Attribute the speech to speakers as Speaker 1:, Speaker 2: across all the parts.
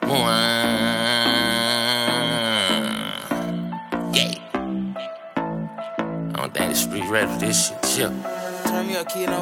Speaker 1: Yeah. I don't think the street ready for this shit. Chill.
Speaker 2: Turn me up, kiddo.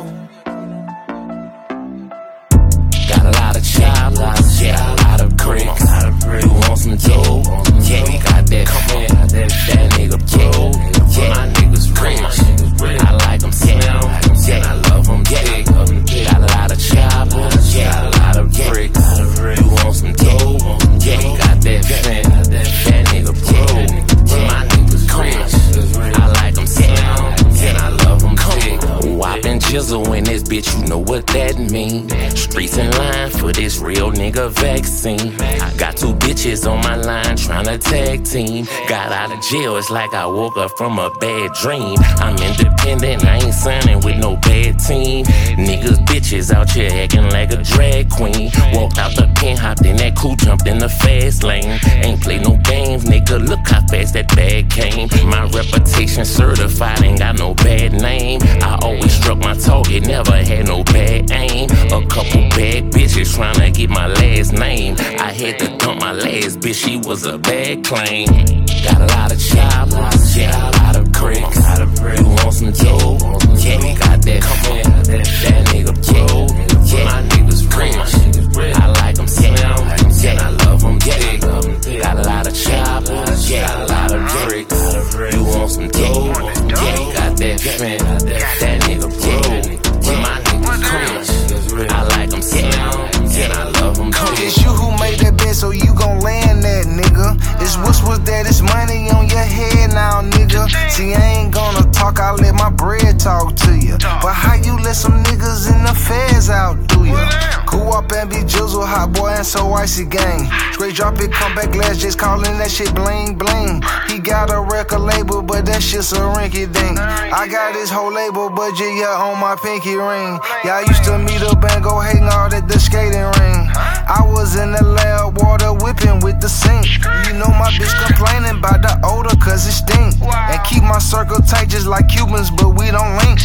Speaker 1: Got a lot of choppers, yeah, a lot of bricks. You want some dough? Yeah, we got that funk, that nigga pro. Yeah, my niggas rich, I like them slim, yeah, I love them big. Got a lot of choppers, yeah, a lot of bricks. You want some dough? Yeah, we got that funk, that nigga pro. Yeah, my niggas rich, I like them slim, yeah, I love them big. Whopping jizzle in this bitch, you know what that mean. Streets in line for this real nigga vaccine. I got two bitches on my line tryna tag team. Got out of jail, it's like I woke up from a bad dream. I'm independent, I ain't signing with no bad team. Niggas, bitches out here acting like a drag queen. Walked out the pen, hopped in that coupe, jumped in the fast lane. Ain't play no games, nigga, look how fast that bag came. My reputation certified, ain't got no bad name. I always struck my target, never had no bad aim. A couple bad bitches tryna get my last name. I had to dump my last bitch, she was a bad claim. Got a lot of choppers, yeah, a lot of bricks. You want some dough? Yeah, we got that funk, that nigga pro. Yeah, my niggas rich, I like them slim, yeah, I love them big. Got a lot of choppers, yeah, a lot of bricks. You want some dough? Yeah, we got that funk, that nigga pro. Yeah, my niggas rich, I like them slim, yeah, I love them big.
Speaker 3: It's you who made that bet, so you gon' land that, nigga. It's what's that, it's money on your head now, nigga. See, I ain't gonna talk, I let my bread talk to you. But how you let some niggas in the feds out, do you? Cool up and be jizzle, hot boy and so icy gang. Straight drop it, come back last, just calling that shit bling bling. He got a record label, but that shit's a rinky dink. I got his whole label budget, yeah, on my pinky ring. Yeah, I used to meet up and go hating all at the skating ring. I was in the lab, water whipping with the sink. You know my bitch complaining about the odor cause it stink. And keep my circle tight just like Cubans, but we don't link.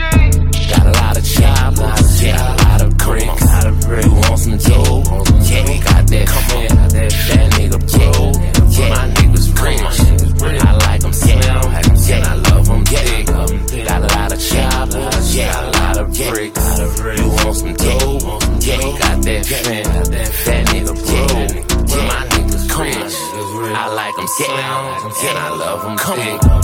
Speaker 1: Got a lot of choppers, yeah, a lot of bricks. You want some dough? Yeah, we got that funk, that nigga pro. Yeah, my niggas rich, I like them slim, yeah, I love them big. Got a lot of choppers, yeah, a lot of bricks. You want some dough? Yeah, we got that funk, that nigga pro. Yeah, my niggas rich, I like them slim, yeah, I love them big.